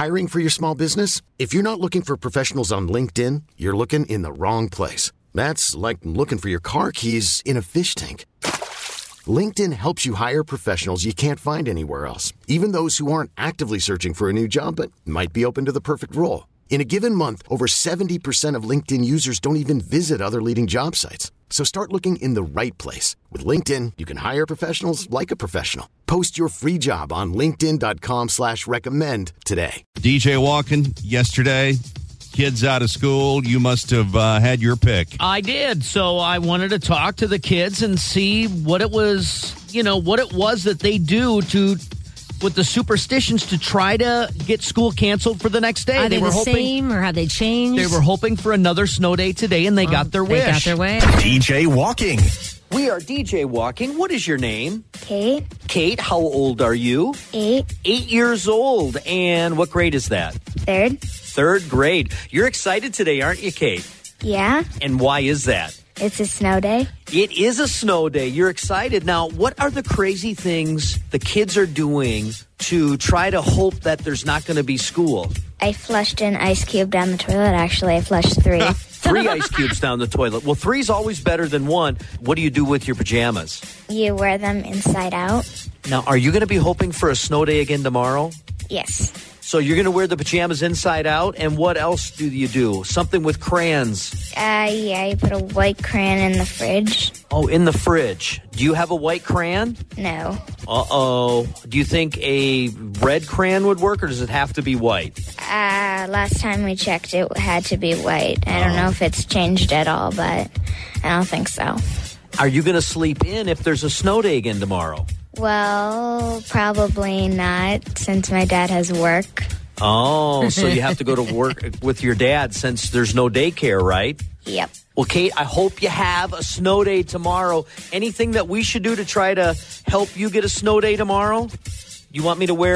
Hiring for your small business? If you're not looking for professionals on LinkedIn, you're looking in the wrong place. That's like looking for your car keys in a fish tank. LinkedIn helps you hire professionals you can't find anywhere else, even those who aren't actively searching for a new job but might be open to the perfect role. In a given month, over 70% of LinkedIn users don't even visit other leading job sites. So start looking in the right place. With LinkedIn, you can hire professionals like a professional. Post your free job on linkedin.com/recommend today. DJ walking yesterday. Kids out of school. You must have had your pick. I did. So I wanted to talk to the kids and see what it was, what it was that they do with the superstitions to try to get school canceled for the next day. Are they were the same or have they changed? They were hoping for another snow day today, and they got their wish. They got their way. DJ Walking. We are DJ Walking. What is your name? Kate. Kate, how old are you? 8. 8 years old. And what grade is that? 3rd. 3rd grade. You're excited today, aren't you, Kate? Yeah. And why is that? It's a snow day. It is a snow day. You're excited. Now, what are the crazy things the kids are doing to try to hope that there's not going to be school? I flushed an ice cube down the toilet. Actually, I flushed 3. 3 ice cubes down the toilet. Well, 3 is always better than 1. What do you do with your pajamas? You wear them inside out. Now, are you going to be hoping for a snow day again tomorrow? Yes. So you're going to wear the pajamas inside out, and what else do you do? Something with crayons. Yeah, you put a white crayon in the fridge. Oh, in the fridge. Do you have a white crayon? No. Uh-oh. Do you think a red crayon would work, or does it have to be white? Last time we checked, it had to be white. I don't know if it's changed at all, but I don't think so. Are you going to sleep in if there's a snow day again tomorrow? Well, probably not, since my dad has work. Oh, so you have to go to work with your dad since there's no daycare, right? Yep. Well, Kate, I hope you have a snow day tomorrow. Anything that we should do to try to help you get a snow day tomorrow? You want me to wear,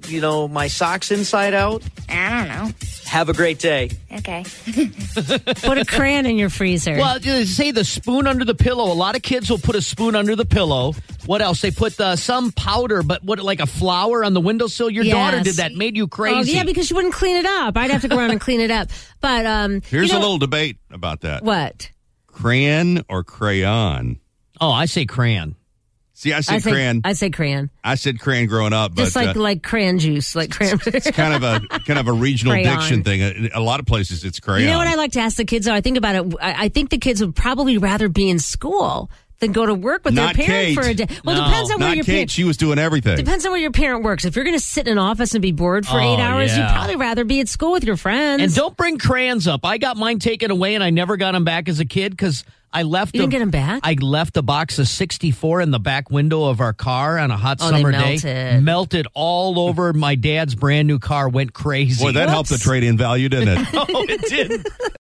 my socks inside out? I don't know. Have a great day. Okay. Put a crayon in your freezer. Well, say the spoon under the pillow. A lot of kids will put a spoon under the pillow. What else? They put some powder, but like a flower on the windowsill. Your daughter did that. Made you crazy. Oh, yeah, because she wouldn't clean it up. I'd have to go around and clean it up. But here's a little debate about that. What? Crayon or crayon? Oh, I say crayon. See, I said crayon. I say crayon. I said crayon growing up, just but like crayon juice, like crayon. It's kind of a regional diction thing. A lot of places it's crayon. You know what I like to ask the kids though? I think about it. I think the kids would probably rather be in school than go to work with their parent for a day. Well, depends on where your parent. She was doing everything. Depends on where your parent works. If you're going to sit in an office and be bored for 8 hours, you'd probably rather be at school with your friends. And don't bring crayons up. I got mine taken away, and I never got them back as a kid because I left. You didn't get them back? I left a box of 64 in the back window of our car on a hot summer day. Melted all over my dad's brand new car. Went crazy. Boy, that helped the trade-in value, didn't it? No, it didn't.